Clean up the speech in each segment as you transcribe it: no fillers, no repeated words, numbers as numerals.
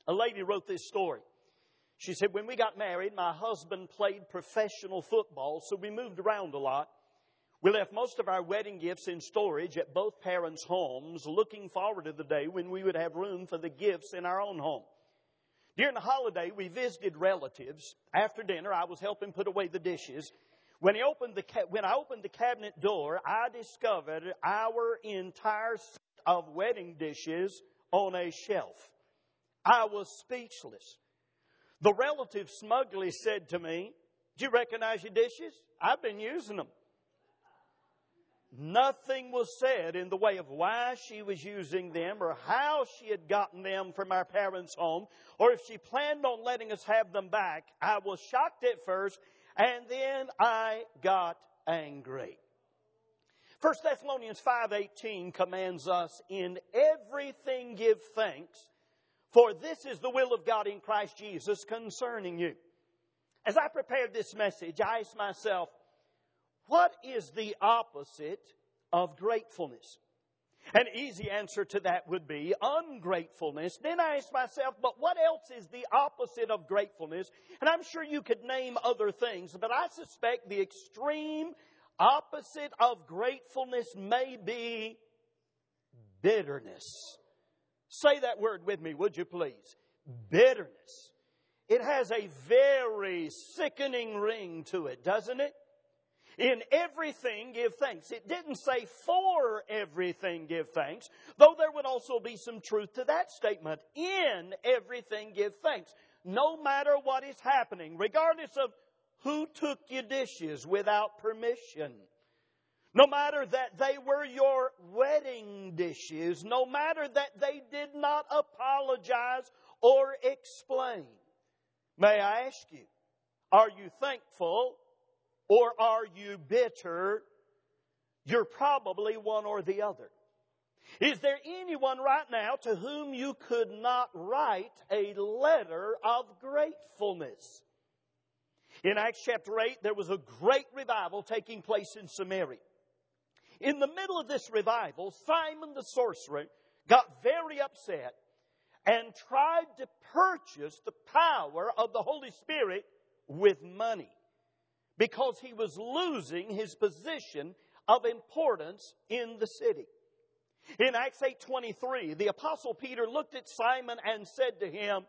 A lady wrote this story. She said, when we got married, my husband played professional football, so we moved around a lot. We left most of our wedding gifts in storage at both parents' homes, looking forward to the day when we would have room for the gifts in our own home. During the holiday, we visited relatives. After dinner, I was helping put away the dishes. When I opened the cabinet door, I discovered our entire set of wedding dishes on a shelf. I was speechless. The relative smugly said to me, "Do you recognize your dishes? I've been using them." Nothing was said in the way of why she was using them or how she had gotten them from our parents' home or if she planned on letting us have them back. I was shocked at first, and then I got angry. 1 Thessalonians 5:18 commands us, "In everything give thanks, for this is the will of God in Christ Jesus concerning you." As I prepared this message, I asked myself, what is the opposite of gratefulness? An easy answer to that would be ungratefulness. Then I asked myself, but what else is the opposite of gratefulness? And I'm sure you could name other things, but I suspect the extreme opposite of gratefulness may be bitterness. Say that word with me, would you please? Bitterness. It has a very sickening ring to it, doesn't it? In everything, give thanks. It didn't say for everything, give thanks, though there would also be some truth to that statement. In everything, give thanks. No matter what is happening, regardless of who took your dishes without permission, no matter that they were your wedding dishes, no matter that they did not apologize or explain. May I ask you, are you thankful? Or are you bitter? You're probably one or the other. Is there anyone right now to whom you could not write a letter of gratefulness? In Acts chapter 8, there was a great revival taking place in Samaria. In the middle of this revival, Simon the sorcerer got very upset and tried to purchase the power of the Holy Spirit with money, because he was losing his position of importance in the city. In Acts 8:23, the Apostle Peter looked at Simon and said to him,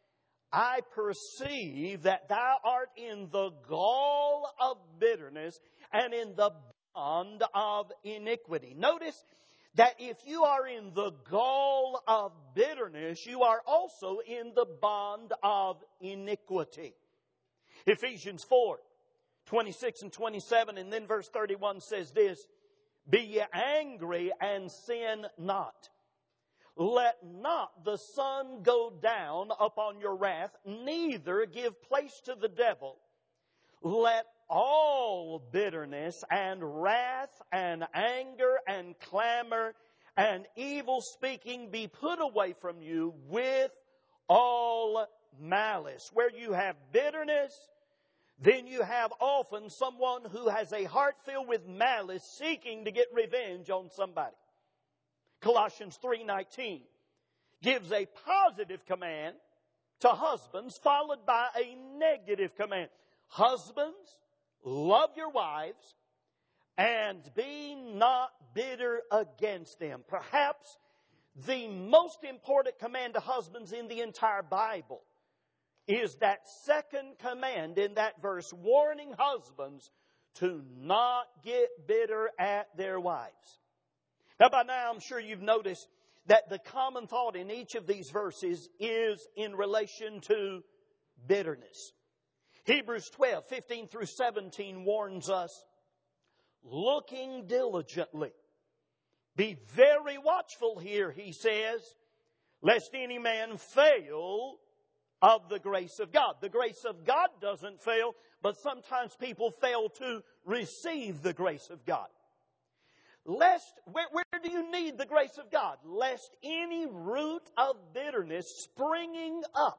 "I perceive that thou art in the gall of bitterness and in the bond of iniquity." Notice that if you are in the gall of bitterness, you are also in the bond of iniquity. Ephesians 4:26 and 27, and then verse 31 says this, "Be ye angry and sin not. Let not the sun go down upon your wrath, neither give place to the devil. Let all bitterness and wrath and anger and clamor and evil speaking be put away from you with all malice." Where you have bitterness, then you have often someone who has a heart filled with malice seeking to get revenge on somebody. Colossians 3:19 gives a positive command to husbands followed by a negative command. Husbands, love your wives and be not bitter against them. Perhaps the most important command to husbands in the entire Bible is that second command in that verse, warning husbands to not get bitter at their wives. Now, by now, I'm sure you've noticed that the common thought in each of these verses is in relation to bitterness. Hebrews 12:15 through 17 warns us, looking diligently. Be very watchful here, he says, lest any man fail of the grace of God. The grace of God doesn't fail, but sometimes people fail to receive the grace of God. Where do you need the grace of God? Lest any root of bitterness springing up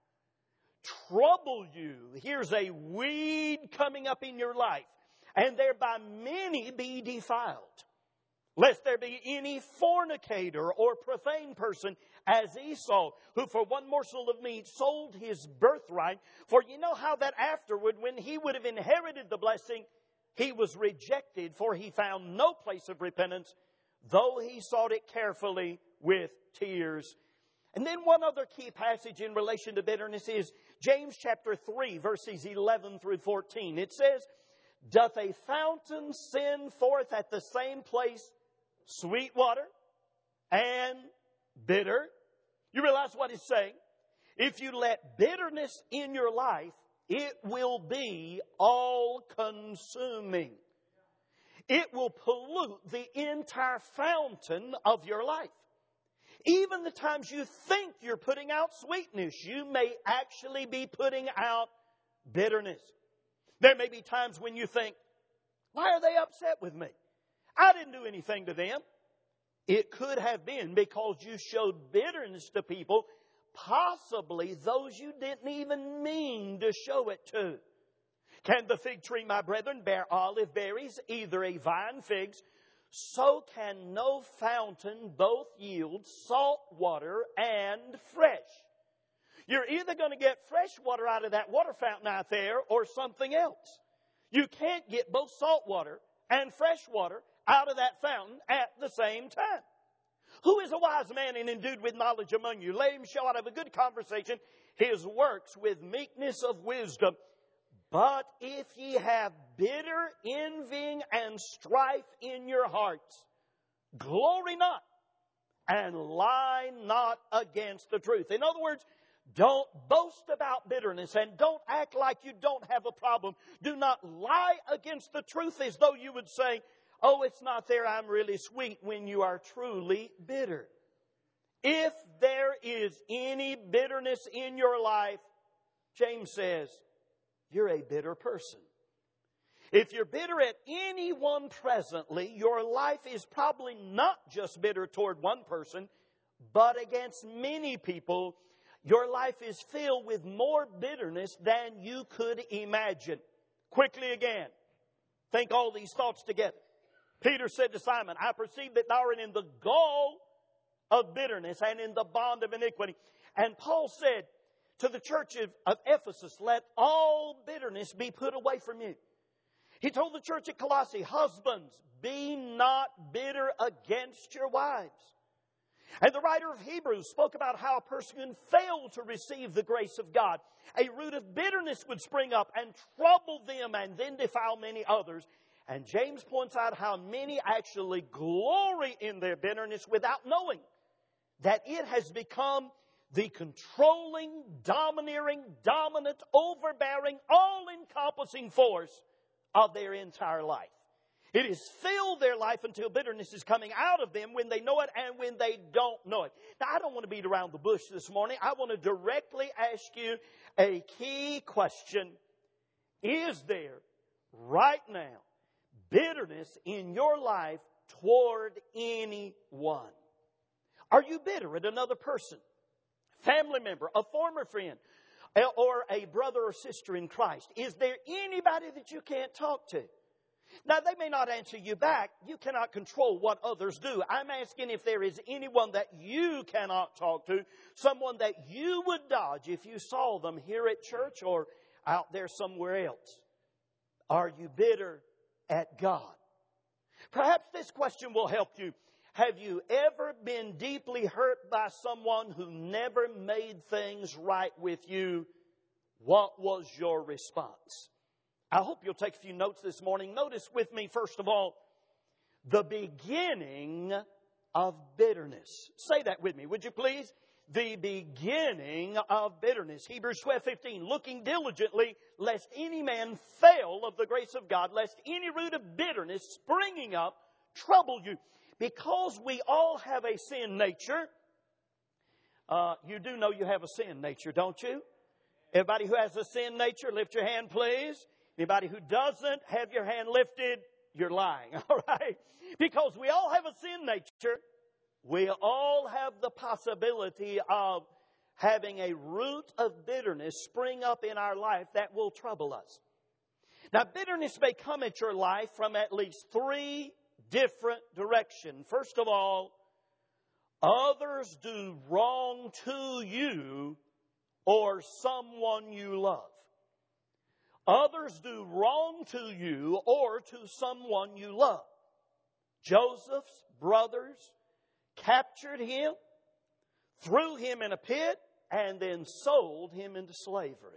trouble you. Here's a weed coming up in your life, and thereby many be defiled. Lest there be any fornicator or profane person as Esau, who for one morsel of meat sold his birthright. For you know how that afterward, when he would have inherited the blessing, he was rejected, for he found no place of repentance, though he sought it carefully with tears. And then one other key passage in relation to bitterness is James chapter 3, verses 11 through 14. It says, "Doth a fountain send forth at the same place sweet water and bitter?" You realize what it's saying? If you let bitterness in your life, it will be all-consuming. It will pollute the entire fountain of your life. Even the times you think you're putting out sweetness, you may actually be putting out bitterness. There may be times when you think, why are they upset with me? I didn't do anything to them. It could have been because you showed bitterness to people, possibly those you didn't even mean to show it to. Can the fig tree, my brethren, bear olive berries, either a vine figs? So can no fountain both yield salt water and fresh. You're either going to get fresh water out of that water fountain out there or something else. You can't get both salt water and fresh water out of that fountain at the same time. Who is a wise man and endued with knowledge among you? Let him show out of a good conversation his works with meekness of wisdom. But if ye have bitter envying and strife in your hearts, glory not and lie not against the truth. In other words, don't boast about bitterness and don't act like you don't have a problem. Do not lie against the truth as though you would say, oh, it's not there, I'm really sweet, when you are truly bitter. If there is any bitterness in your life, James says, you're a bitter person. If you're bitter at anyone presently, your life is probably not just bitter toward one person, but against many people. Your life is filled with more bitterness than you could imagine. Quickly again, think all these thoughts together. Peter said to Simon, I perceive that thou art in the gall of bitterness and in the bond of iniquity. And Paul said to the church of Ephesus, let all bitterness be put away from you. He told the church at Colossae, husbands, be not bitter against your wives. And the writer of Hebrews spoke about how a person can fail to receive the grace of God. A root of bitterness would spring up and trouble them and then defile many others. And James points out how many actually glory in their bitterness without knowing that it has become the controlling, domineering, dominant, overbearing, all-encompassing force of their entire life. It has filled their life until bitterness is coming out of them when they know it and when they don't know it. Now, I don't want to beat around the bush this morning. I want to directly ask you a key question. Is there right now bitterness in your life toward anyone? Are you bitter at another person, family member, a former friend, or a brother or sister in Christ? Is there anybody that you can't talk to? Now, they may not answer you back. You cannot control what others do. I'm asking if there is anyone that you cannot talk to, someone that you would dodge if you saw them here at church or out there somewhere else. Are you bitter at God? Perhaps this question will help you. Have you ever been deeply hurt by someone who never made things right with you? What was your response? I hope you'll take a few notes this morning. Notice with me, first of all, the beginning of bitterness. Say that with me, would you please? The beginning of bitterness. Hebrews 12:15, looking diligently, lest any man fail of the grace of God, lest any root of bitterness springing up trouble you. Because we all have a sin nature, you do know you have a sin nature, don't you? Everybody who has a sin nature, lift your hand, please. Anybody who doesn't, have your hand lifted. You're lying, all right? Because we all have a sin nature. We all have the possibility of having a root of bitterness spring up in our life that will trouble us. Now, bitterness may come at your life from at least three different directions. First of all, others do wrong to you or someone you love. Others do wrong to you or to someone you love. Joseph's brothers captured him, threw him in a pit, and then sold him into slavery.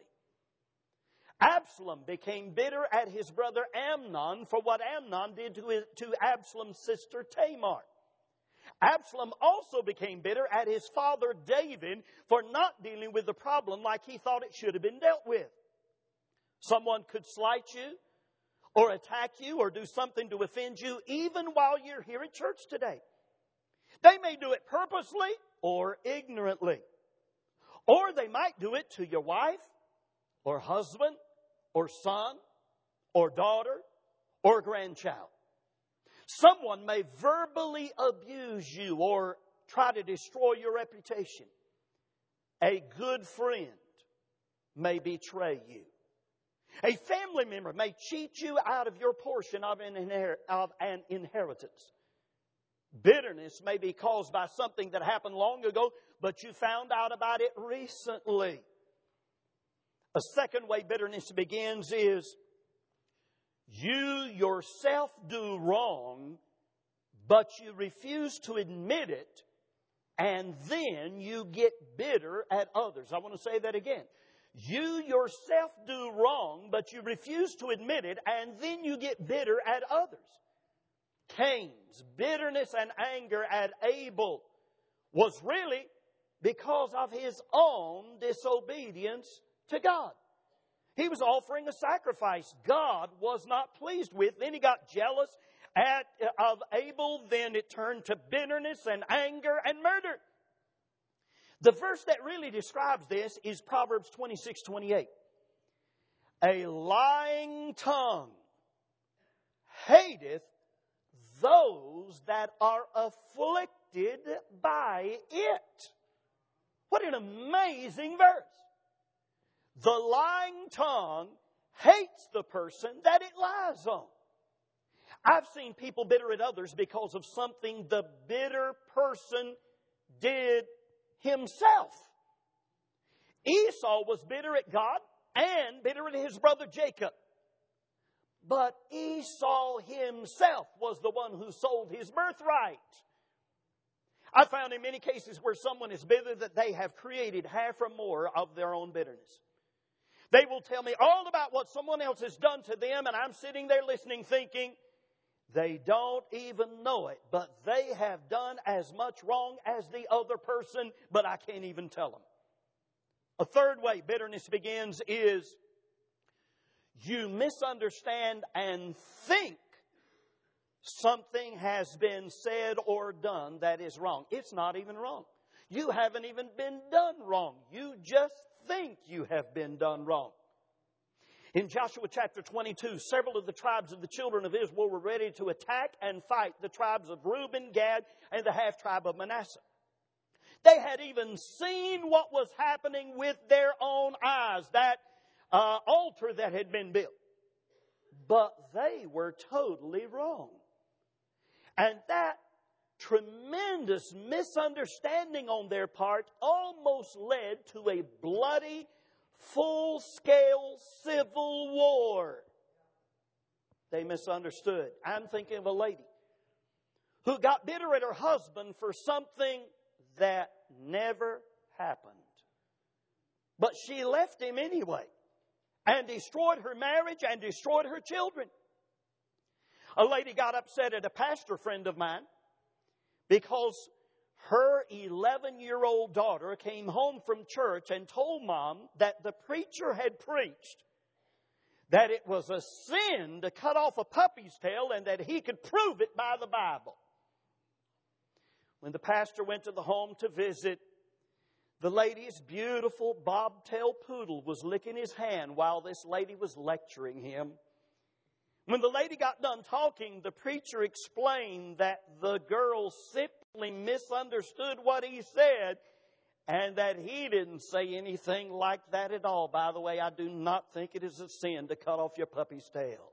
Absalom became bitter at his brother Amnon for what Amnon did to Absalom's sister Tamar. Absalom also became bitter at his father David for not dealing with the problem like he thought it should have been dealt with. Someone could slight you or attack you or do something to offend you even while you're here at church today. They may do it purposely or ignorantly. Or they might do it to your wife or husband or son or daughter or grandchild. Someone may verbally abuse you or try to destroy your reputation. A good friend may betray you. A family member may cheat you out of your portion of an inheritance. Bitterness may be caused by something that happened long ago, but you found out about it recently. A second way bitterness begins is you yourself do wrong, but you refuse to admit it, and then you get bitter at others. I want to say that again. You yourself do wrong, but you refuse to admit it, and then you get bitter at others. Cain's bitterness and anger at Abel was really because of his own disobedience to God. He was offering a sacrifice God was not pleased with. Then he got jealous of Abel. Then it turned to bitterness and anger and murder. The verse that really describes this is Proverbs 26:28. A lying tongue hateth those that are afflicted by it. What an amazing verse. The lying tongue hates the person that it lies on. I've seen people bitter at others because of something the bitter person did himself. Esau was bitter at God and bitter at his brother Jacob. But Esau himself was the one who sold his birthright. I found in many cases where someone is bitter that they have created half or more of their own bitterness. They will tell me all about what someone else has done to them, and I'm sitting there listening thinking, they don't even know it, but they have done as much wrong as the other person, but I can't even tell them. A third way bitterness begins is you misunderstand and think something has been said or done that is wrong. It's not even wrong. You haven't even been done wrong. You just think you have been done wrong. In Joshua chapter 22, several of the tribes of the children of Israel were ready to attack and fight the tribes of Reuben, Gad, and the half-tribe of Manasseh. They had even seen what was happening with their own eyes, that altar that had been built. But they were totally wrong. And that tremendous misunderstanding on their part almost led to a bloody, full-scale civil war. They misunderstood. I'm thinking of a lady who got bitter at her husband for something that never happened. But she left him anyway and destroyed her marriage and destroyed her children. A lady got upset at a pastor friend of mine because her 11-year-old daughter came home from church and told Mom that the preacher had preached that it was a sin to cut off a puppy's tail and that he could prove it by the Bible. When the pastor went to the home to visit, the lady's beautiful bobtail poodle was licking his hand while this lady was lecturing him. When the lady got done talking, the preacher explained that the girl simply misunderstood what he said and that he didn't say anything like that at all. By the way, I do not think it is a sin to cut off your puppy's tail.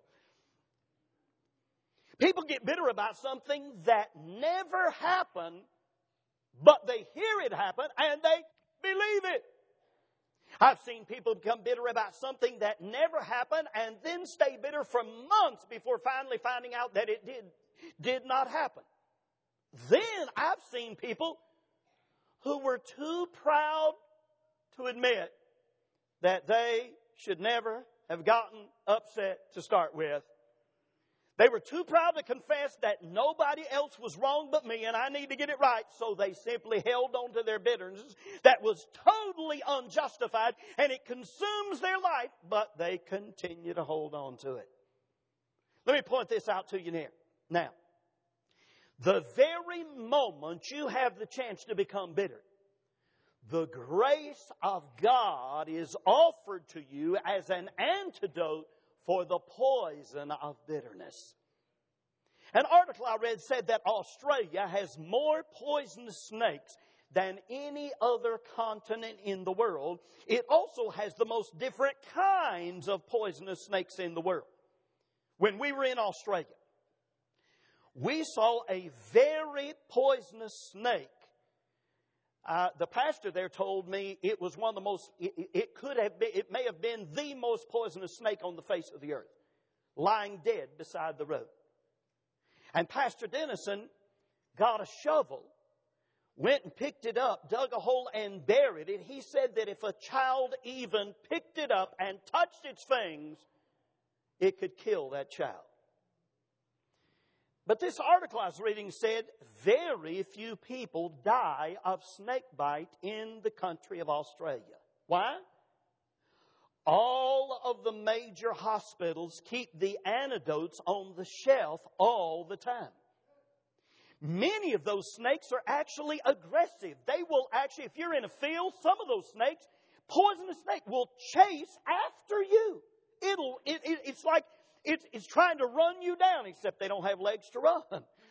People get bitter about something that never happened, but they hear it happen and they believe it. I've seen people become bitter about something that never happened and then stay bitter for months before finally finding out that it did not happen. Then I've seen people who were too proud to admit that they should never have gotten upset to start with. They were too proud to confess that nobody else was wrong but me and I need to get it right. So they simply held on to their bitterness that was totally unjustified and it consumes their life, but they continue to hold on to it. Let me point this out to you now. The very moment you have the chance to become bitter, the grace of God is offered to you as an antidote for the poison of bitterness. An article I read said that Australia has more poisonous snakes than any other continent in the world. It also has the most different kinds of poisonous snakes in the world. When we were in Australia, we saw a very poisonous snake. The pastor there told me it was one of the most, it may have been the most poisonous snake on the face of the earth, lying dead beside the road. And Pastor Dennison got a shovel, went and picked it up, dug a hole and buried it. He said that if a child even picked it up and touched its fangs, it could kill that child. But this article I was reading said very few people die of snake bite in the country of Australia. Why? All of the major hospitals keep the antidotes on the shelf all the time. Many of those snakes are actually aggressive. They will actually, if you're in a field, some of those snakes, poisonous snake, will chase after you. It's like it's trying to run you down, except they don't have legs to run.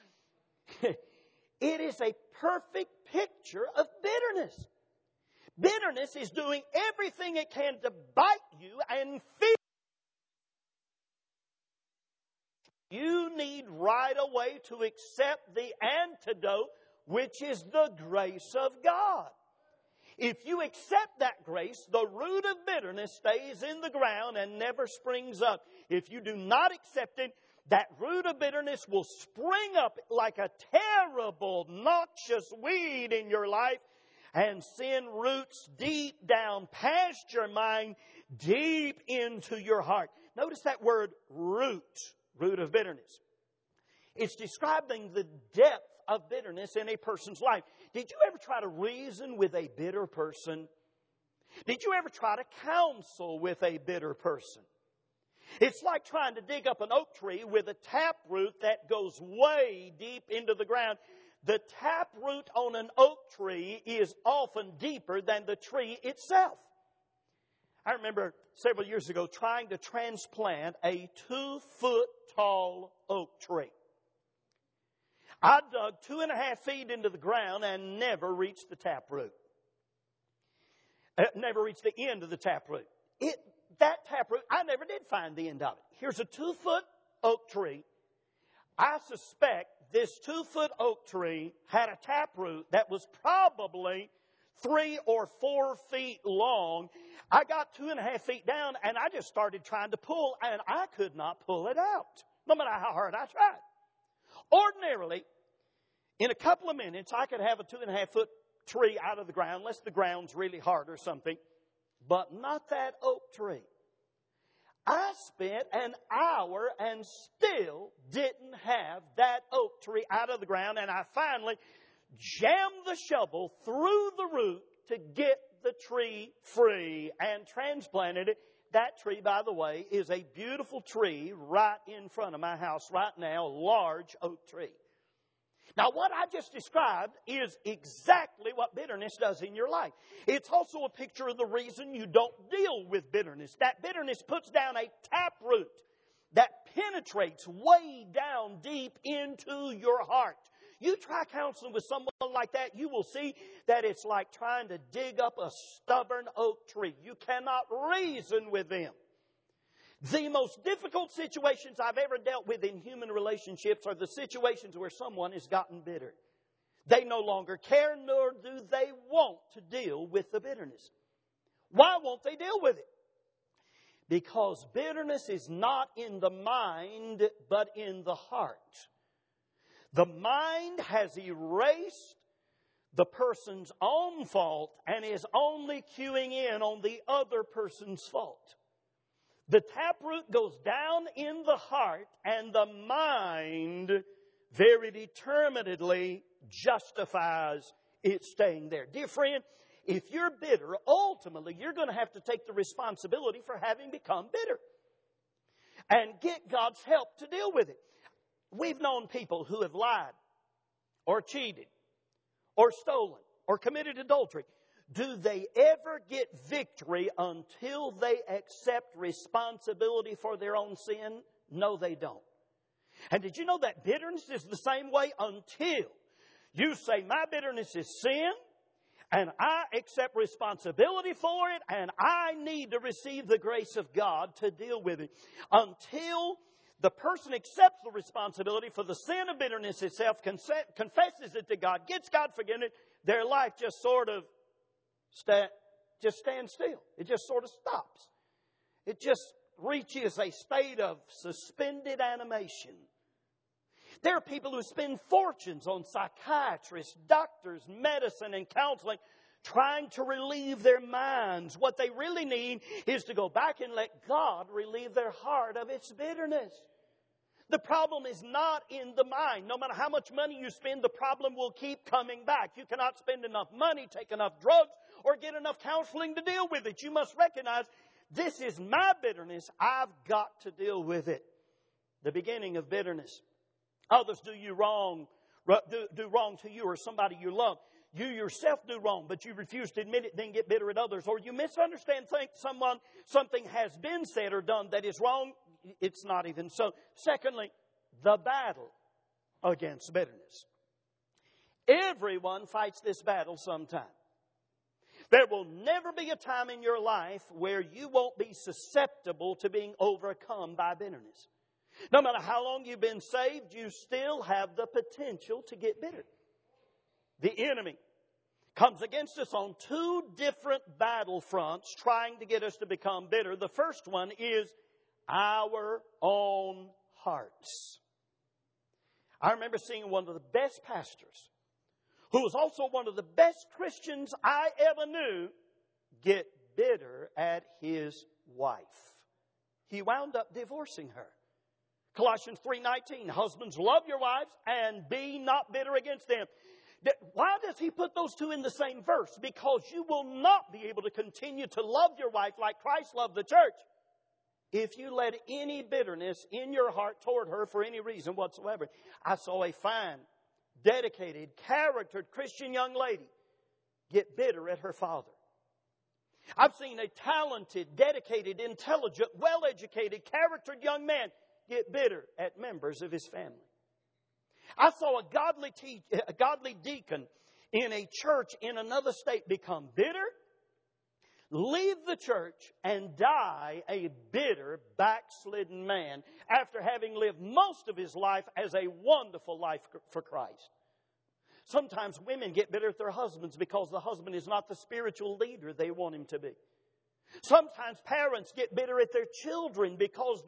It is a perfect picture of bitterness. Bitterness is doing everything it can to bite you and feed you. You need right away to accept the antidote, which is the grace of God. If you accept that grace, the root of bitterness stays in the ground and never springs up. If you do not accept it, that root of bitterness will spring up like a terrible, noxious weed in your life and send roots deep down past your mind, deep into your heart. Notice that word root of bitterness. It's describing the depth of bitterness in a person's life. Did you ever try to reason with a bitter person? Did you ever try to counsel with a bitter person? It's like trying to dig up an oak tree with a taproot that goes way deep into the ground. The taproot on an oak tree is often deeper than the tree itself. I remember several years ago trying to transplant a 2-foot-tall oak tree. I dug 2.5 feet into the ground and never reached the taproot. Never reached the end of the taproot. That taproot, I never did find the end of it. Here's a 2-foot oak tree. I suspect this 2-foot oak tree had a taproot that was probably 3 or 4 feet long. I got 2.5 feet down and I just started trying to pull and I could not pull it out, no matter how hard I tried. Ordinarily, in a couple of minutes, I could have a 2.5-foot tree out of the ground, unless the ground's really hard or something, but not that oak tree. I spent an hour and still didn't have that oak tree out of the ground, and I finally jammed the shovel through the root to get the tree free and transplanted it. That tree, by the way, is a beautiful tree right in front of my house right now, a large oak tree. Now, what I just described is exactly what bitterness does in your life. It's also a picture of the reason you don't deal with bitterness. That bitterness puts down a taproot that penetrates way down deep into your heart. You try counseling with someone like that, you will see that it's like trying to dig up a stubborn oak tree. You cannot reason with them. The most difficult situations I've ever dealt with in human relationships are the situations where someone has gotten bitter. They no longer care, nor do they want to deal with the bitterness. Why won't they deal with it? Because bitterness is not in the mind, but in the heart. The mind has erased the person's own fault and is only cueing in on the other person's fault. The taproot goes down in the heart, and the mind very determinedly justifies its staying there. Dear friend, if you're bitter, ultimately you're going to have to take the responsibility for having become bitter and get God's help to deal with it. We've known people who have lied or cheated or stolen or committed adultery. Do they ever get victory until they accept responsibility for their own sin? No, they don't. And did you know that bitterness is the same way until you say, my bitterness is sin, and I accept responsibility for it, and I need to receive the grace of God to deal with it. Until the person accepts the responsibility for the sin of bitterness itself, confesses it to God, gets God forgiven it, their life just sort of stands still. It just sort of stops. It just reaches a state of suspended animation. There are people who spend fortunes on psychiatrists, doctors, medicine, and counseling trying to relieve their minds. What they really need is to go back and let God relieve their heart of its bitterness. The problem is not in the mind. No matter how much money you spend, the problem will keep coming back. You cannot spend enough money, take enough drugs, or get enough counseling to deal with it. You must recognize, this is my bitterness. I've got to deal with it. The beginning of bitterness. Others do wrong to you or somebody you love. You yourself do wrong, but you refuse to admit it, then get bitter at others. Or you misunderstand, think something has been said or done that is wrong. It's not even so. Secondly, the battle against bitterness. Everyone fights this battle sometime. There will never be a time in your life where you won't be susceptible to being overcome by bitterness. No matter how long you've been saved, you still have the potential to get bitter. The enemy comes against us on two different battle fronts trying to get us to become bitter. The first one is our own hearts. I remember seeing one of the best pastors, who was also one of the best Christians I ever knew, get bitter at his wife. He wound up divorcing her. Colossians 3:19, husbands, love your wives and be not bitter against them. Why does he put those two in the same verse? Because you will not be able to continue to love your wife like Christ loved the church if you let any bitterness in your heart toward her for any reason whatsoever. I saw a fine, dedicated, charactered Christian young lady get bitter at her father. I've seen a talented, dedicated, intelligent, well-educated, charactered young man get bitter at members of his family. I saw a godly deacon in a church in another state become bitter, leave the church, and die a bitter, backslidden man after having lived most of his life as a wonderful life for Christ. Sometimes women get bitter at their husbands because the husband is not the spiritual leader they want him to be. Sometimes parents get bitter at their children because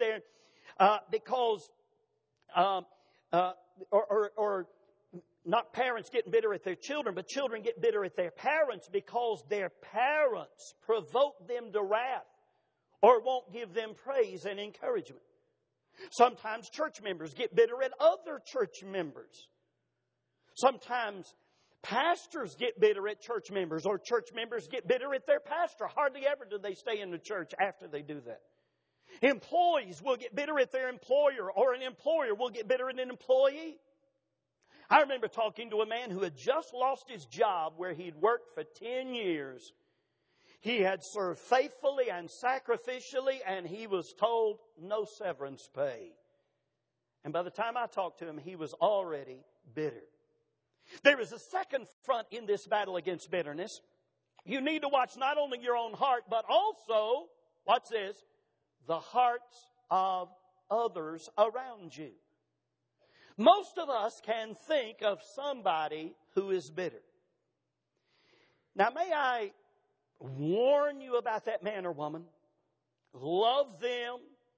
not parents getting bitter at their children, but children get bitter at their parents because their parents provoke them to wrath or won't give them praise and encouragement. Sometimes church members get bitter at other church members. Sometimes pastors get bitter at church members, or church members get bitter at their pastor. Hardly ever do they stay in the church after they do that. Employees will get bitter at their employer, or an employer will get bitter at an employee. I remember talking to a man who had just lost his job where he'd worked for 10 years. He had served faithfully and sacrificially, and he was told no severance pay. And by the time I talked to him, he was already bitter. There is a second front in this battle against bitterness. You need to watch not only your own heart, but also, watch this, the hearts of others around you. Most of us can think of somebody who is bitter. Now, may I warn you about that man or woman? Love them.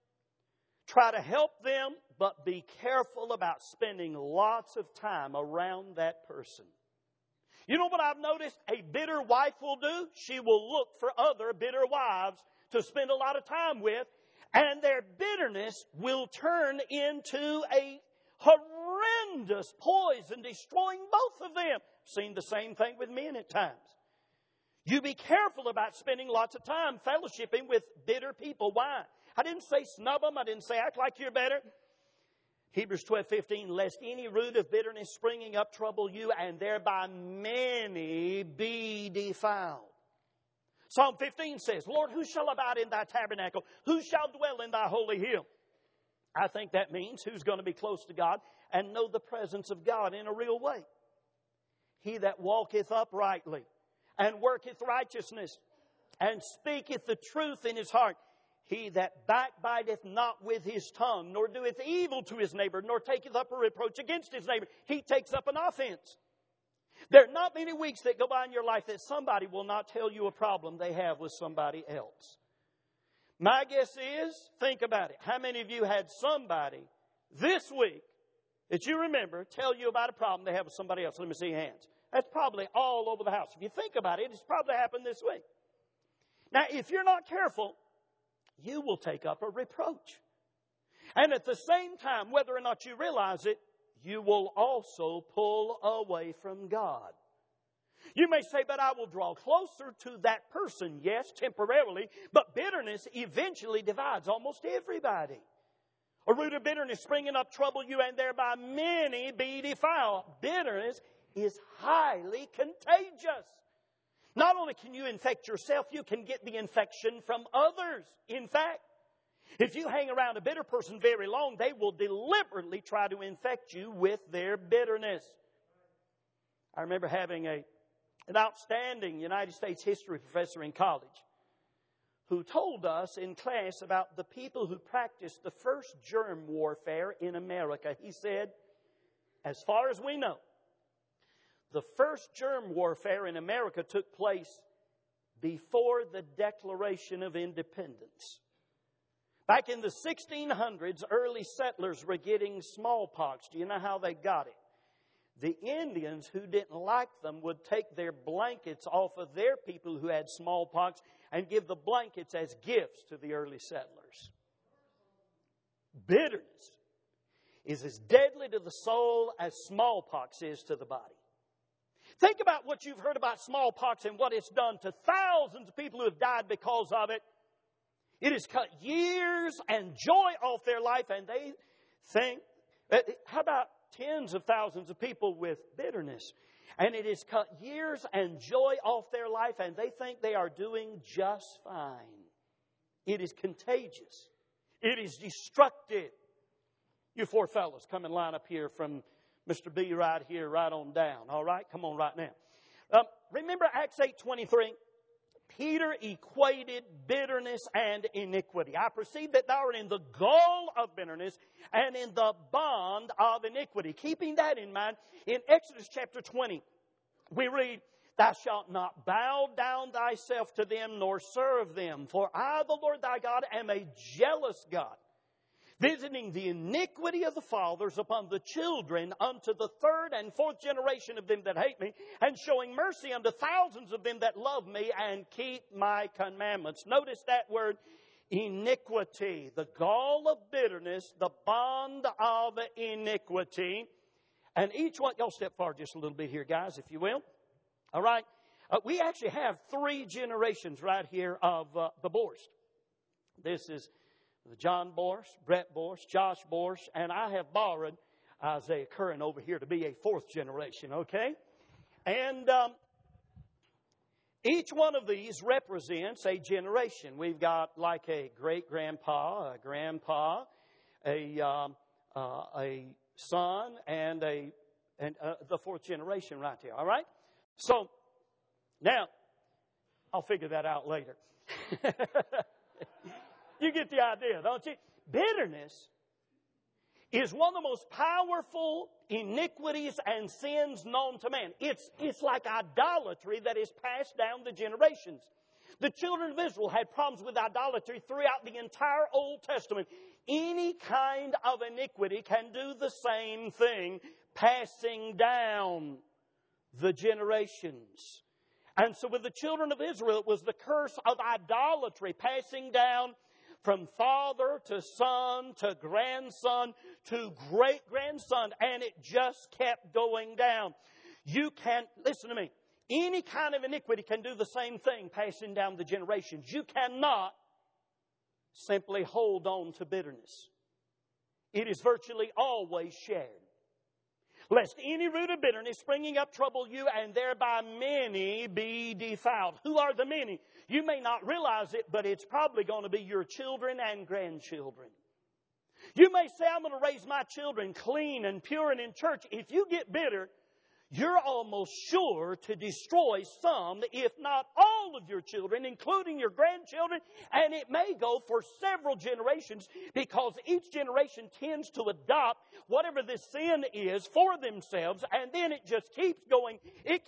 Try to help them, but be careful about spending lots of time around that person. You know what I've noticed a bitter wife will do? She will look for other bitter wives to spend a lot of time with, and their bitterness will turn into a horrendous poison, destroying both of them. I've seen the same thing with men at times. You be careful about spending lots of time fellowshipping with bitter people. Why? I didn't say snub them. I didn't say act like you're better. Hebrews 12:15, lest any root of bitterness springing up trouble you, and thereby many be defiled. Psalm 15 says, Lord, who shall abide in thy tabernacle? Who shall dwell in thy holy hill? I think that means who's going to be close to God and know the presence of God in a real way. He that walketh uprightly and worketh righteousness and speaketh the truth in his heart. He that backbiteth not with his tongue, nor doeth evil to his neighbor, nor taketh up a reproach against his neighbor. He takes up an offense. There are not many weeks that go by in your life that somebody will not tell you a problem they have with somebody else. My guess is, think about it. How many of you had somebody this week that you remember tell you about a problem they have with somebody else? Let me see your hands. That's probably all over the house. If you think about it, it's probably happened this week. Now, if you're not careful, you will take up a reproach. And at the same time, whether or not you realize it, you will also pull away from God. You may say, but I will draw closer to that person. Yes, temporarily, but bitterness eventually divides almost everybody. A root of bitterness springing up trouble you, and thereby many be defiled. Bitterness is highly contagious. Not only can you infect yourself, you can get the infection from others. In fact, if you hang around a bitter person very long, they will deliberately try to infect you with their bitterness. I remember having an outstanding United States history professor in college who told us in class about the people who practiced the first germ warfare in America. He said, as far as we know, the first germ warfare in America took place before the Declaration of Independence. Back in the 1600s, early settlers were getting smallpox. Do you know how they got it? The Indians who didn't like them would take their blankets off of their people who had smallpox and give the blankets as gifts to the early settlers. Bitterness is as deadly to the soul as smallpox is to the body. Think about what you've heard about smallpox and what it's done to thousands of people who have died because of it. It has cut years and joy off their life, and they think, how about tens of thousands of people with bitterness? And it has cut years and joy off their life, and they think they are doing just fine. It is contagious. It is destructive. You four fellows, come and line up here from Mr. B right here, right on down. All right? Come on right now. Remember Acts 8:23? Peter equated bitterness and iniquity. I perceive that thou art in the gall of bitterness and in the bond of iniquity. Keeping that in mind, in Exodus chapter 20, we read, thou shalt not bow down thyself to them nor serve them. For I, the Lord thy God, am a jealous God, visiting the iniquity of the fathers upon the children unto the third and fourth generation of them that hate me, and showing mercy unto thousands of them that love me and keep my commandments. Notice that word, iniquity. The gall of bitterness, the bond of iniquity. And each one, y'all step forward just a little bit here, guys, if you will. All right. We actually have 3 generations right here of the Borst. This is John Borst, Brett Borst, Josh Borst, and I have borrowed Isaiah Curran over here to be a 4th generation, okay? And each one of these represents a generation. We've got like a great-grandpa, a grandpa, a son, and the 4th generation right there, all right? So, now, I'll figure that out later. You get the idea, don't you? Bitterness is one of the most powerful iniquities and sins known to man. It's like idolatry that is passed down the generations. The children of Israel had problems with idolatry throughout the entire Old Testament. Any kind of iniquity can do the same thing, passing down the generations. And so with the children of Israel, it was the curse of idolatry, passing down from father to son to grandson to great-grandson, and it just kept going down. You can't, listen to me, any kind of iniquity can do the same thing, passing down the generations. You cannot simply hold on to bitterness. It is virtually always shared. Lest any root of bitterness springing up trouble you, and thereby many be defiled. Who are the many? You may not realize it, but it's probably going to be your children and grandchildren. You may say, I'm going to raise my children clean and pure and in church. If you get bitter, you're almost sure to destroy some, if not all of your children, including your grandchildren. And it may go for several generations, because each generation tends to adopt whatever this sin is for themselves. And then it just keeps going.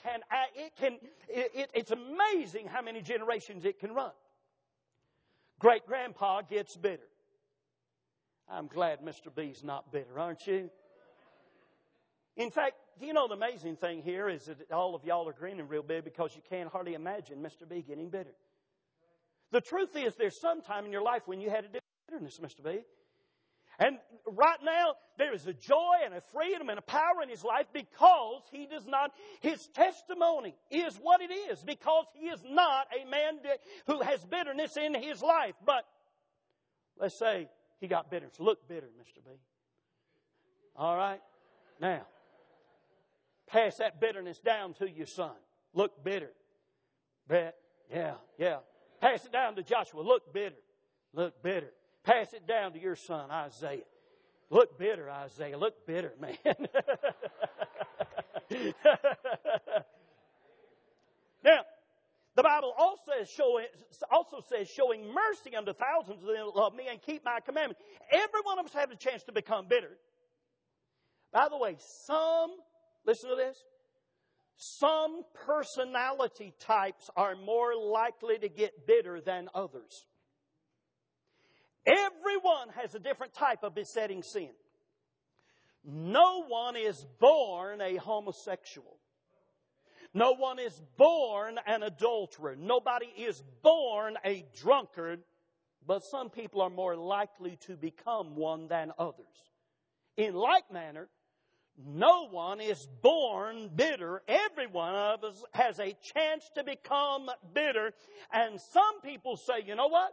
It's amazing how many generations it can run. Great-grandpa gets bitter. I'm glad Mr. B's not bitter, aren't you? In fact, do you know the amazing thing here is that all of y'all are grinning real big because you can't hardly imagine Mr. B getting bitter. The truth is, there's some time in your life when you had to do bitterness, Mr. B. And right now, there is a joy and a freedom and a power in his life because he does not, his testimony is what it is, because he is not a man who has bitterness in his life. But let's say he got bitterness. Look bitter, Mr. B. All right? Now, pass that bitterness down to your son. Look bitter. Bet. Yeah. Pass it down to Joshua. Look bitter. Look bitter. Pass it down to your son, Isaiah. Look bitter, Isaiah. Look bitter, man. Now, the Bible also says, showing mercy unto thousands of them that love me and keep my commandments. Every one of us have a chance to become bitter. By the way, listen to this, some personality types are more likely to get bitter than others. Everyone has a different type of besetting sin. No one is born a homosexual. No one is born an adulterer. Nobody is born a drunkard. But some people are more likely to become one than others. In like manner, no one is born bitter. Every one of us has a chance to become bitter. And some people say, you know what?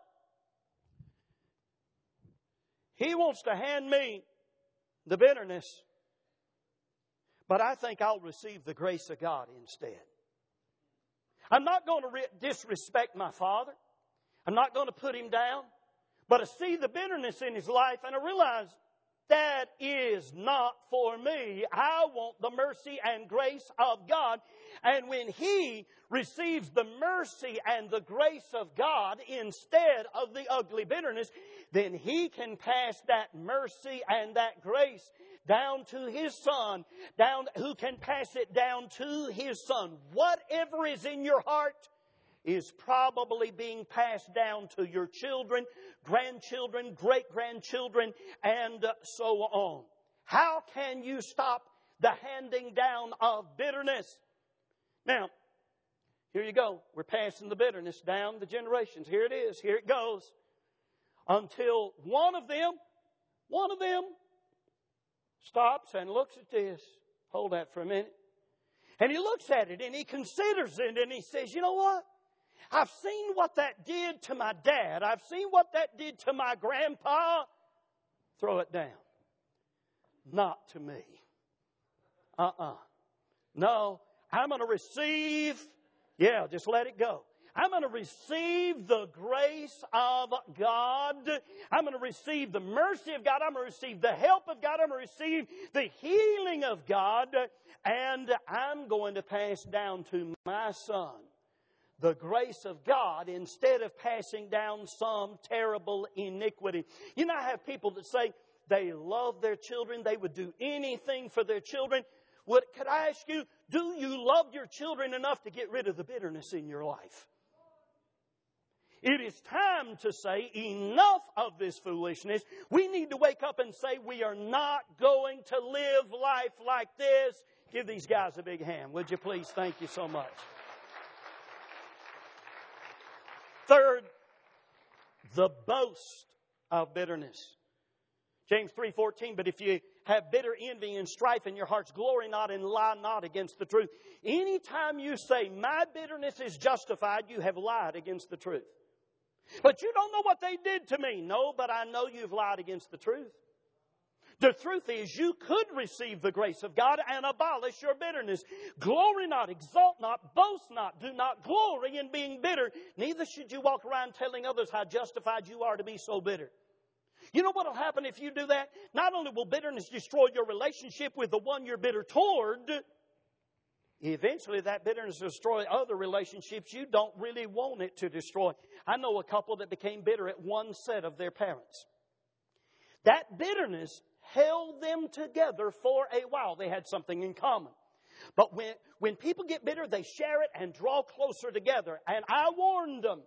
He wants to hand me the bitterness, but I think I'll receive the grace of God instead. I'm not going to disrespect my father. I'm not going to put him down. But I see the bitterness in his life, and I realize that is not for me. I want the mercy and grace of God. And when he receives the mercy and the grace of God instead of the ugly bitterness, then he can pass that mercy and that grace down to his son, who can pass it down to his son. Whatever is in your heart is probably being passed down to your children, grandchildren, great-grandchildren, and so on. How can you stop the handing down of bitterness? Now, here you go. We're passing the bitterness down the generations. Here it is. Here it goes. Until one of them stops and looks at this. Hold that for a minute. And he looks at it and he considers it and he says, you know what? I've seen what that did to my dad. I've seen what that did to my grandpa. Throw it down. Not to me. No, I'm going to receive. Yeah, just let it go. I'm going to receive the grace of God. I'm going to receive the mercy of God. I'm going to receive the help of God. I'm going to receive the healing of God. And I'm going to pass down to my son the grace of God instead of passing down some terrible iniquity. You know, I have people that say, They love their children. They would do anything for their children. Could I ask you, do you love your children enough to get rid of the bitterness in your life? It is time to say enough of this foolishness. We need to wake up and say we are not going to live life like this. Give these guys a big hand, would you please? Thank you so much. Third, the boast of bitterness. James 3:14, but if you have bitter envy and strife in your hearts, glory not and lie not against the truth. Anytime you say, my bitterness is justified, you have lied against the truth. But you don't know what they did to me. No, but I know you've lied against the truth. The truth is, you could receive the grace of God and abolish your bitterness. Glory not, exalt not, boast not, do not glory in being bitter. Neither should you walk around telling others how justified you are to be so bitter. You know what will happen if you do that? Not only will bitterness destroy your relationship with the one you're bitter toward, eventually that bitterness will destroy other relationships you don't really want it to destroy. I know a couple that became bitter at one set of their parents. That bitterness held them together for a while. They had something in common. But when people get bitter, they share it and draw closer together. And I warned them.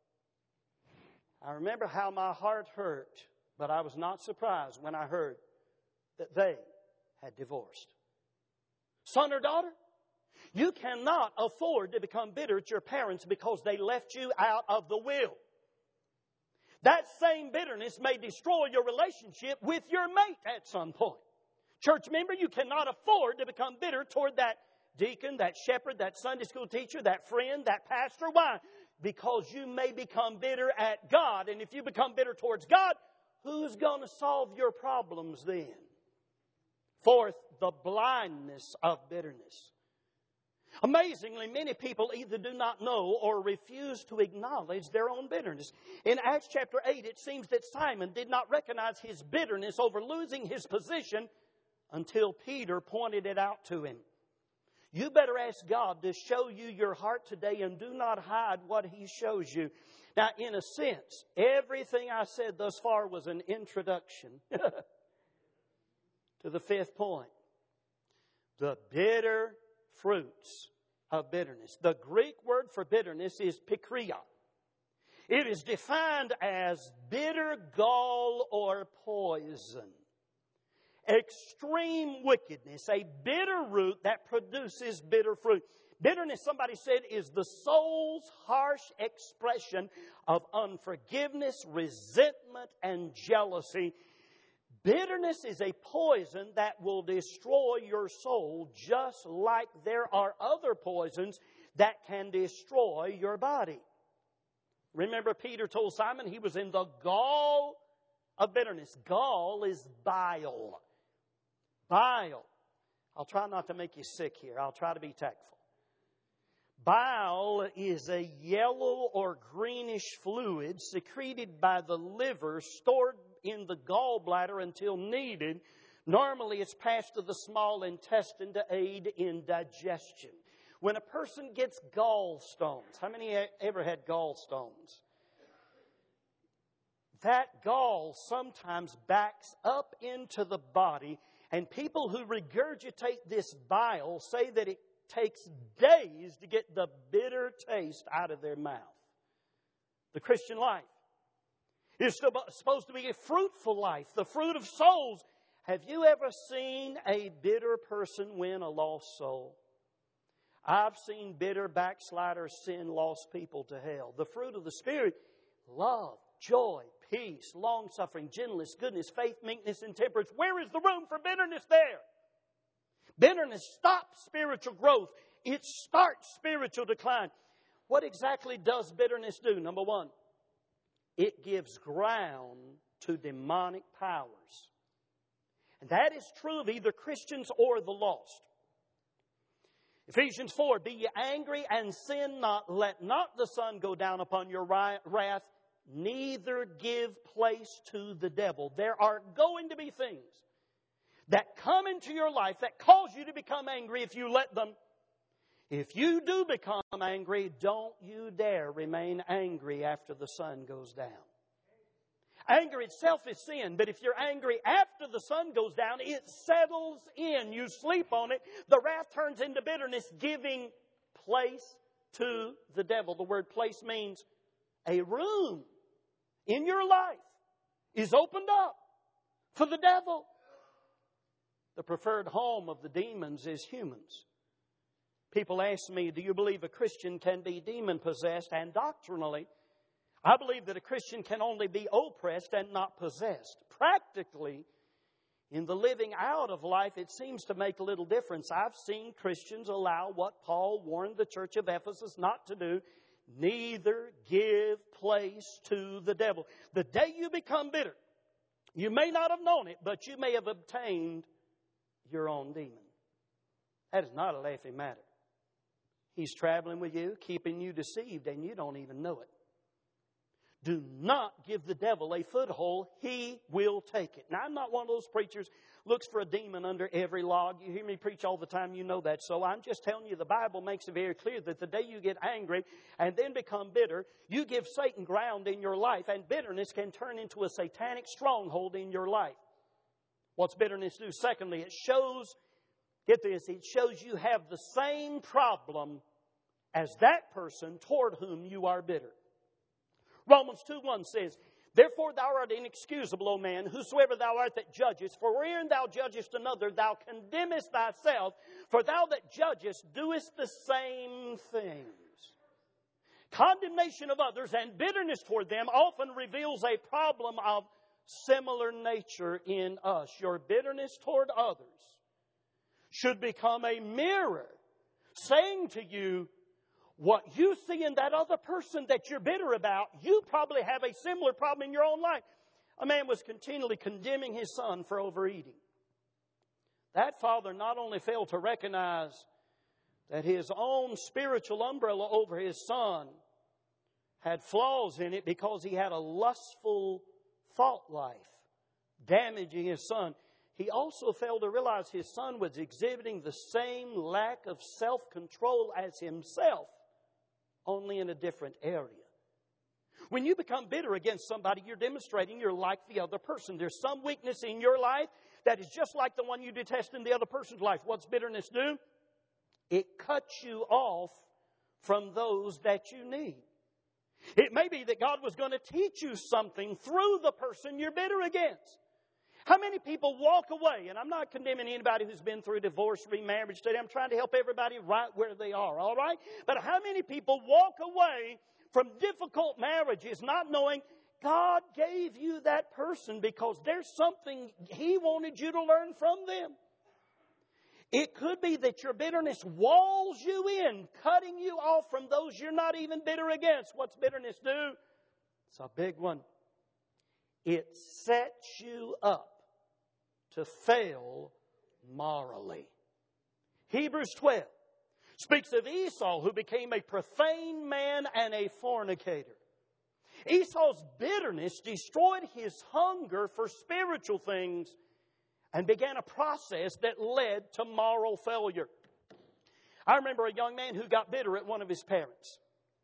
I remember how my heart hurt, but I was not surprised when I heard that they had divorced. Son or daughter, you cannot afford to become bitter at your parents because they left you out of the will. That same bitterness may destroy your relationship with your mate at some point. Church member, you cannot afford to become bitter toward that deacon, that shepherd, that Sunday school teacher, that friend, that pastor. Why? Because you may become bitter at God. And if you become bitter towards God, who's going to solve your problems then? Fourth, the blindness of bitterness. Amazingly, many people either do not know or refuse to acknowledge their own bitterness. In Acts chapter 8, it seems that Simon did not recognize his bitterness over losing his position until Peter pointed it out to him. You better ask God to show you your heart today and do not hide what He shows you. Now, in a sense, everything I said thus far was an introduction to the fifth point. The bitter fruits of bitterness. The Greek word for bitterness is pikria. It is defined as bitter gall or poison. Extreme wickedness, a bitter root that produces bitter fruit. Bitterness, somebody said, is the soul's harsh expression of unforgiveness, resentment, and jealousy. Bitterness is a poison that will destroy your soul, just like there are other poisons that can destroy your body. Remember, Peter told Simon he was in the gall of bitterness. Gall is bile. Bile. I'll try not to make you sick here. I'll try to be tactful. Bile is a yellow or greenish fluid secreted by the liver, stored in the gallbladder until needed. Normally, it's passed to the small intestine to aid in digestion. When a person gets gallstones, how many ever had gallstones? That gall sometimes backs up into the body, and people who regurgitate this bile say that it takes days to get the bitter taste out of their mouth. The Christian life is supposed to be a fruitful life, the fruit of souls. Have you ever seen a bitter person win a lost soul? I've seen bitter backsliders send lost people to hell. The fruit of the Spirit, love, joy, peace, long-suffering, gentleness, goodness, faith, meekness, and temperance. Where is the room for bitterness there? Bitterness stops spiritual growth. It starts spiritual decline. What exactly does bitterness do? Number one, it gives ground to demonic powers. And that is true of either Christians or the lost. Ephesians 4, be ye angry and sin not. Let not the sun go down upon your wrath. Neither give place to the devil. There are going to be things that come into your life that cause you to become angry if you let them. If you do become angry, don't you dare remain angry after the sun goes down. Anger itself is sin, but if you're angry after the sun goes down, it settles in. You sleep on it. The wrath turns into bitterness, giving place to the devil. The word place means a room in your life is opened up for the devil. The preferred home of the demons is humans. People ask me, do you believe a Christian can be demon-possessed? And doctrinally, I believe that a Christian can only be oppressed and not possessed. Practically, in the living out of life, it seems to make a little difference. I've seen Christians allow what Paul warned the church of Ephesus not to do, neither give place to the devil. The day you become bitter, you may not have known it, but you may have obtained your own demon. That is not a laughing matter. He's traveling with you, keeping you deceived, and you don't even know it. Do not give the devil a foothold. He will take it. Now, I'm not one of those preachers looks for a demon under every log. You hear me preach all the time. You know that. So I'm just telling you the Bible makes it very clear that the day you get angry and then become bitter, you give Satan ground in your life, and bitterness can turn into a satanic stronghold in your life. What's bitterness do? Secondly, it shows, get this, it shows you have the same problem as that person toward whom you are bitter. Romans 2:1 says, therefore thou art inexcusable, O man, whosoever thou art that judgest, for wherein thou judgest another, thou condemnest thyself, for thou that judgest doest the same things. Condemnation of others and bitterness toward them often reveals a problem of similar nature in us. Your bitterness toward others should become a mirror saying to you, what you see in that other person that you're bitter about, you probably have a similar problem in your own life. A man was continually condemning his son for overeating. That father not only failed to recognize that his own spiritual umbrella over his son had flaws in it because he had a lustful thought life, damaging his son. He also failed to realize his son was exhibiting the same lack of self-control as himself, only in a different area. When you become bitter against somebody, you're demonstrating you're like the other person. There's some weakness in your life that is just like the one you detest in the other person's life. What's bitterness do? It cuts you off from those that you need. It may be that God was going to teach you something through the person you're bitter against. How many people walk away, and I'm not condemning anybody who's been through divorce, remarriage today. I'm trying to help everybody right where they are, all right? But how many people walk away from difficult marriages not knowing God gave you that person because there's something He wanted you to learn from them? It could be that your bitterness walls you in, cutting you off from those you're not even bitter against. What's bitterness do? It's a big one. It sets you up to fail morally. Hebrews 12 speaks of Esau, who became a profane man and a fornicator. Esau's bitterness destroyed his hunger for spiritual things and began a process that led to moral failure. I remember a young man who got bitter at one of his parents.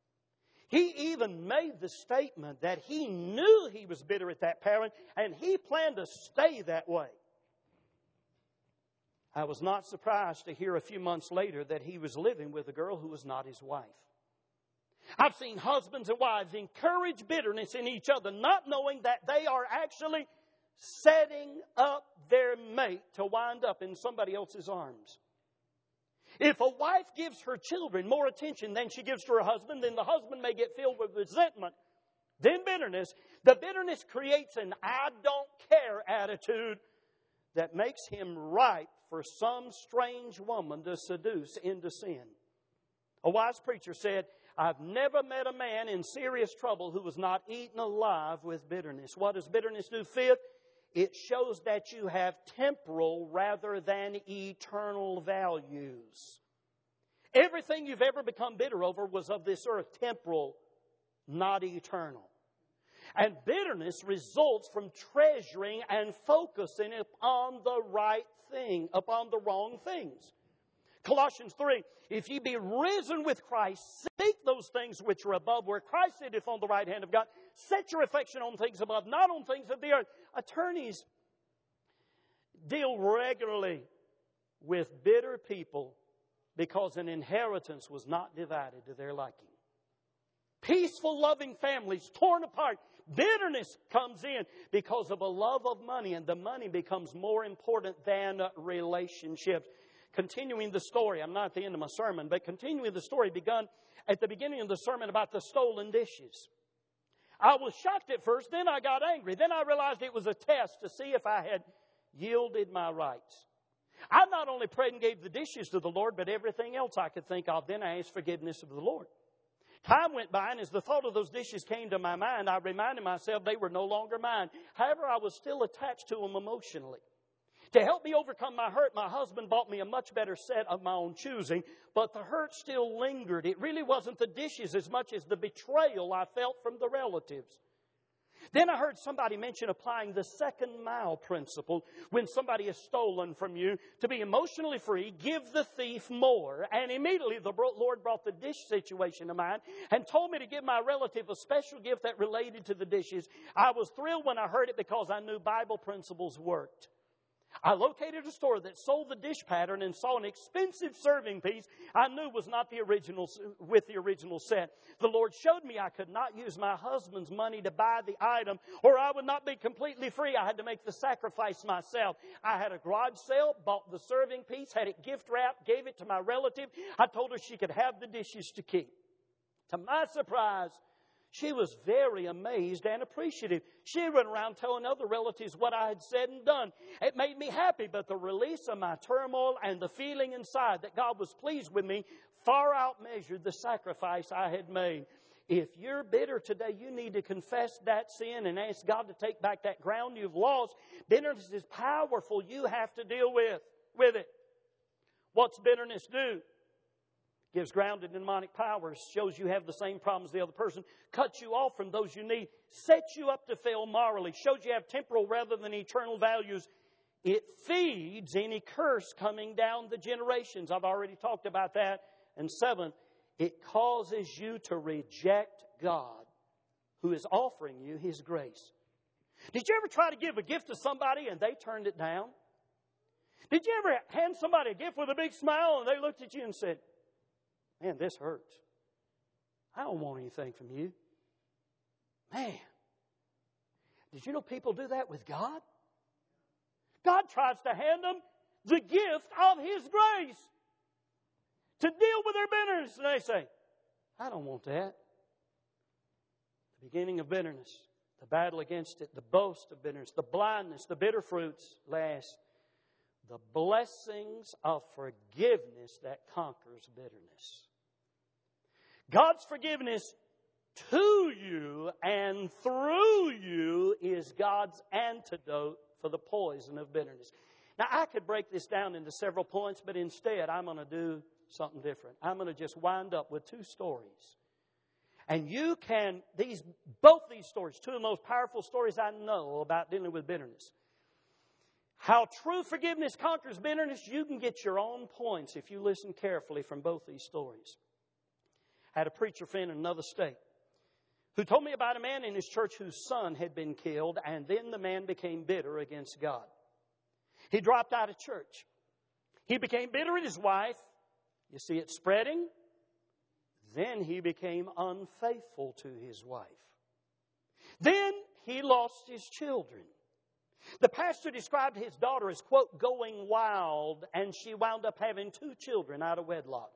He even made the statement that he knew he was bitter at that parent and he planned to stay that way. I was not surprised to hear a few months later that he was living with a girl who was not his wife. I've seen husbands and wives encourage bitterness in each other, not knowing that they are actually setting up their mate to wind up in somebody else's arms. If a wife gives her children more attention than she gives to her husband, then the husband may get filled with resentment, then bitterness. The bitterness creates an I don't care attitude that makes him ripe for some strange woman to seduce into sin. A wise preacher said, I've never met a man in serious trouble who was not eaten alive with bitterness. What does bitterness do? Fifth, it shows that you have temporal rather than eternal values. Everything you've ever become bitter over was of this earth, temporal, not eternal. And bitterness results from treasuring and focusing upon the right thing, upon the wrong things. Colossians 3, if ye be risen with Christ, seek those things which are above, where Christ sitteth on the right hand of God. Set your affection on things above, not on things of the earth. Attorneys deal regularly with bitter people because an inheritance was not divided to their liking. Peaceful, loving families torn apart. Bitterness comes in because of a love of money, and the money becomes more important than relationships. Continuing the story, I'm not at the end of my sermon, but continuing the story begun at the beginning of the sermon about the stolen dishes. I was shocked at first, then I got angry. Then I realized it was a test to see if I had yielded my rights. I not only prayed and gave the dishes to the Lord, but everything else I could think of. Then I asked forgiveness of the Lord. Time went by, and as the thought of those dishes came to my mind, I reminded myself they were no longer mine. However, I was still attached to them emotionally. To help me overcome my hurt, my husband bought me a much better set of my own choosing, but the hurt still lingered. It really wasn't the dishes as much as the betrayal I felt from the relatives. Then I heard somebody mention applying the second mile principle. When somebody is stolen from you, to be emotionally free, give the thief more. And immediately the Lord brought the dish situation to mind and told me to give my relative a special gift that related to the dishes. I was thrilled when I heard it because I knew Bible principles worked. I located a store that sold the dish pattern and saw an expensive serving piece I knew was not the original with the original set. The Lord showed me I could not use my husband's money to buy the item, or I would not be completely free. I had to make the sacrifice myself. I had a garage sale, bought the serving piece, had it gift wrapped, gave it to my relative. I told her she could have the dishes to keep. To my surprise, she was very amazed and appreciative. She went around telling other relatives what I had said and done. It made me happy, but the release of my turmoil and the feeling inside that God was pleased with me far outmeasured the sacrifice I had made. If you're bitter today, you need to confess that sin and ask God to take back that ground you've lost. Bitterness is powerful. You have to deal with it. What's bitterness do? Gives ground to demonic powers, shows you have the same problems as the other person, cuts you off from those you need, sets you up to fail morally, shows you have temporal rather than eternal values. It feeds any curse coming down the generations. I've already talked about that. And 7, it causes you to reject God, who is offering you His grace. Did you ever try to give a gift to somebody and they turned it down? Did you ever hand somebody a gift with a big smile and they looked at you and said, "Man, this hurts. I don't want anything from you." Man, did you know people do that with God? God tries to hand them the gift of His grace to deal with their bitterness. And they say, "I don't want that." The beginning of bitterness, the battle against it, the boast of bitterness, the blindness, the bitter fruits. Last, the blessings of forgiveness that conquers bitterness. God's forgiveness to you and through you is God's antidote for the poison of bitterness. Now, I could break this down into several points, but instead I'm going to do something different. I'm going to just wind up with 2 stories. And you can, both these stories, 2 of the most powerful stories I know about dealing with bitterness. How true forgiveness conquers bitterness, you can get your own points if you listen carefully from both these stories. I had a preacher friend in another state who told me about a man in his church whose son had been killed, and then the man became bitter against God. He dropped out of church. He became bitter at his wife. You see it spreading. Then he became unfaithful to his wife. Then he lost his children. The pastor described his daughter as, quote, going wild, and she wound up having 2 children out of wedlock.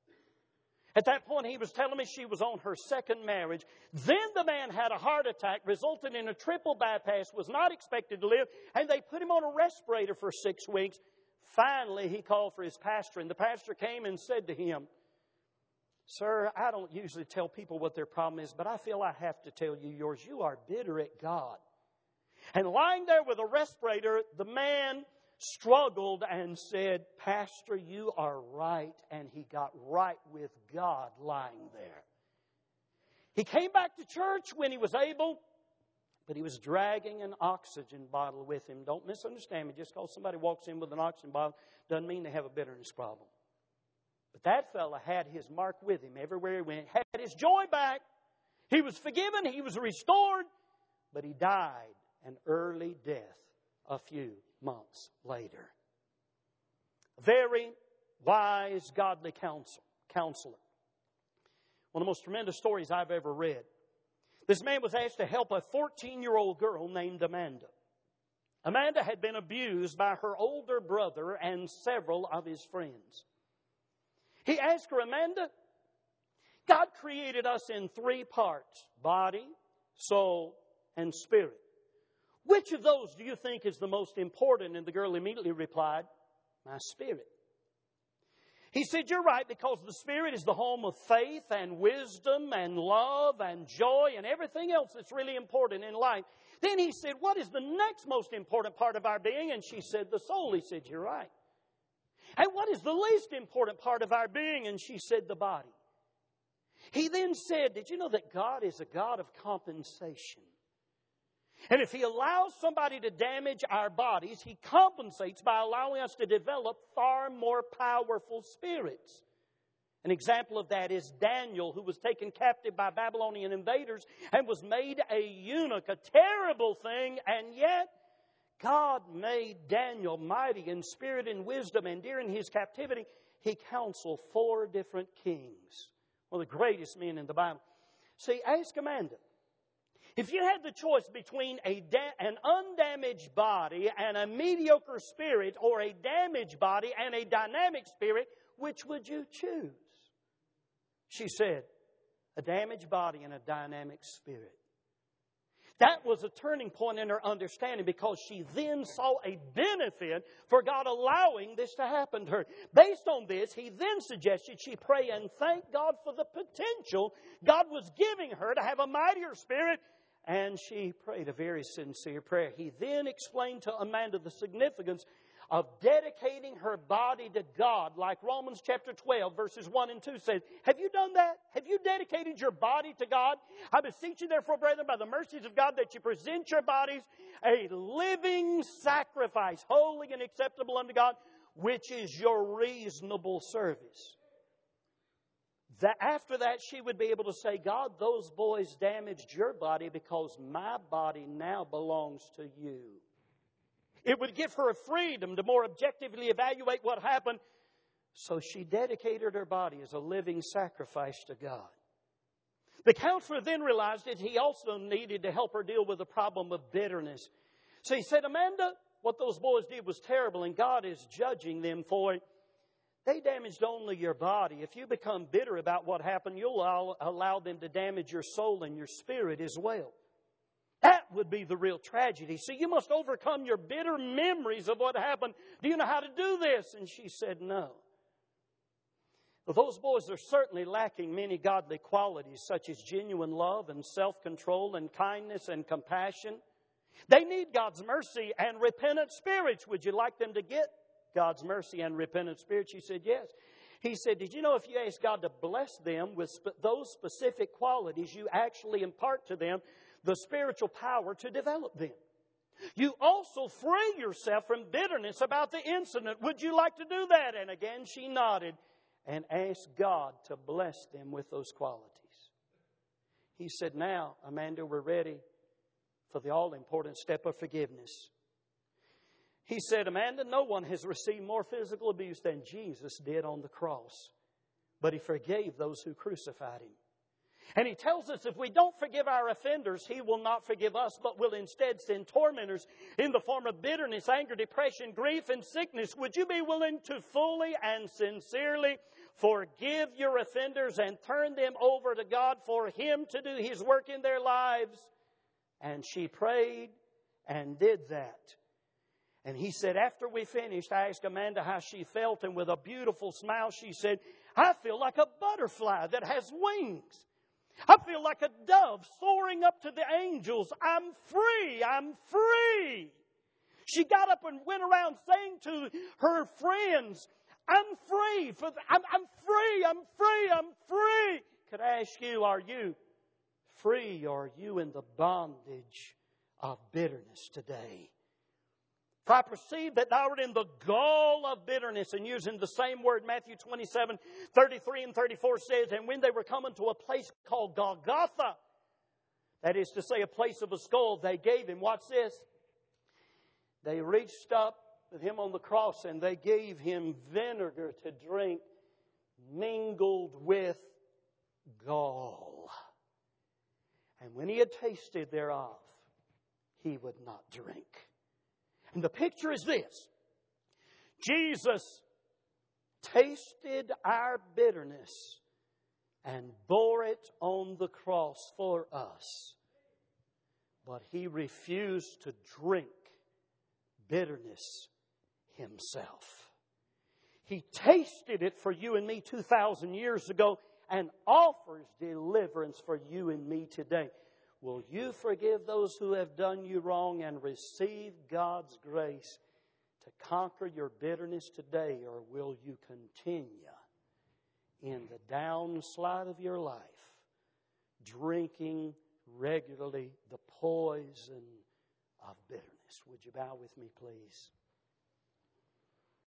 At that point, he was telling me she was on her 2nd marriage. Then the man had a heart attack, resulted in a triple bypass, was not expected to live, and they put him on a respirator for 6 weeks. Finally, he called for his pastor, and the pastor came and said to him, "Sir, I don't usually tell people what their problem is, but I feel I have to tell you yours. You are bitter at God." And lying there with a respirator, the man struggled and said, "Pastor, you are right." And he got right with God lying there. He came back to church when he was able, but he was dragging an oxygen bottle with him. Don't misunderstand me. Just because somebody walks in with an oxygen bottle doesn't mean they have a bitterness problem. But that fella had his mark with him everywhere he went, had his joy back. He was forgiven, he was restored, but he died an early death a few months later. Very wise, godly counselor. One of the most tremendous stories I've ever read. This man was asked to help a 14-year-old girl named Amanda. Amanda had been abused by her older brother and several of his friends. He asked her, Amanda, God created us in 3 parts, body, soul, and spirit. Which of those do you think is the most important? And the girl immediately replied, my spirit. He said, you're right, because the spirit is the home of faith and wisdom and love and joy and everything else that's really important in life. Then he said, what is the next most important part of our being? And she said, the soul. He said, you're right. And what is the least important part of our being? And she said, the body. He then said, did you know that God is a God of compensation? And if He allows somebody to damage our bodies, He compensates by allowing us to develop far more powerful spirits. An example of that is Daniel, who was taken captive by Babylonian invaders and was made a eunuch, a terrible thing, and yet God made Daniel mighty in spirit and wisdom, and during his captivity, he counseled 4 different kings, one of the greatest men in the Bible. See, ask Amanda. If you had the choice between an undamaged body and a mediocre spirit, or a damaged body and a dynamic spirit, which would you choose? She said, a damaged body and a dynamic spirit. That was a turning point in her understanding, because she then saw a benefit for God allowing this to happen to her. Based on this, he then suggested she pray and thank God for the potential God was giving her to have a mightier spirit. And she prayed a very sincere prayer. He then explained to Amanda the significance of dedicating her body to God, like Romans chapter 12, verses 1 and 2 says. Have you done that? Have you dedicated your body to God? I beseech you, therefore, brethren, by the mercies of God, that you present your bodies a living sacrifice, holy and acceptable unto God, which is your reasonable service. After that, she would be able to say, God, those boys damaged your body because my body now belongs to you. It would give her a freedom to more objectively evaluate what happened. So she dedicated her body as a living sacrifice to God. The counselor then realized that he also needed to help her deal with the problem of bitterness. So he said, Amanda, what those boys did was terrible, and God is judging them for it. They damaged only your body. If you become bitter about what happened, you'll allow them to damage your soul and your spirit as well. That would be the real tragedy. See, you must overcome your bitter memories of what happened. Do you know how to do this? And she said, no. Well, those boys are certainly lacking many godly qualities, such as genuine love and self-control and kindness and compassion. They need God's mercy and repentant spirits. Would you like them to get God's mercy and repentant spirit? She said, yes. He said, did you know if you ask God to bless them with those specific qualities, you actually impart to them the spiritual power to develop them? You also free yourself from bitterness about the incident. Would you like to do that? And again, she nodded and asked God to bless them with those qualities. He said, now, Amanda, we're ready for the all-important step of forgiveness. He said, Amanda, no one has received more physical abuse than Jesus did on the cross. But He forgave those who crucified Him. And He tells us if we don't forgive our offenders, He will not forgive us, but will instead send tormentors in the form of bitterness, anger, depression, grief, and sickness. Would you be willing to fully and sincerely forgive your offenders and turn them over to God for Him to do His work in their lives? And she prayed and did that. And he said, after we finished, I asked Amanda how she felt, and with a beautiful smile, she said, I feel like a butterfly that has wings. I feel like a dove soaring up to the angels. I'm free. I'm free. She got up and went around saying to her friends, I'm free. I'm free. I'm free. I'm free. Could I ask you, are you free, or are you in the bondage of bitterness today? For I perceive that thou art in the gall of bitterness. And using the same word, Matthew 27, 33 and 34 says, and when they were coming to a place called Golgotha, That is to say, a place of a skull. They gave him, watch this. They reached up with him on the cross and they gave him vinegar to drink mingled with gall. And when he had tasted thereof, he would not drink. And the picture is this. Jesus tasted our bitterness and bore it on the cross for us. But He refused to drink bitterness Himself. He tasted it for you and me 2,000 years ago and offers deliverance for you and me today. Will you forgive those who have done you wrong and receive God's grace to conquer your bitterness today, or will you continue in the downslide of your life, drinking regularly the poison of bitterness? Would you bow with me, please?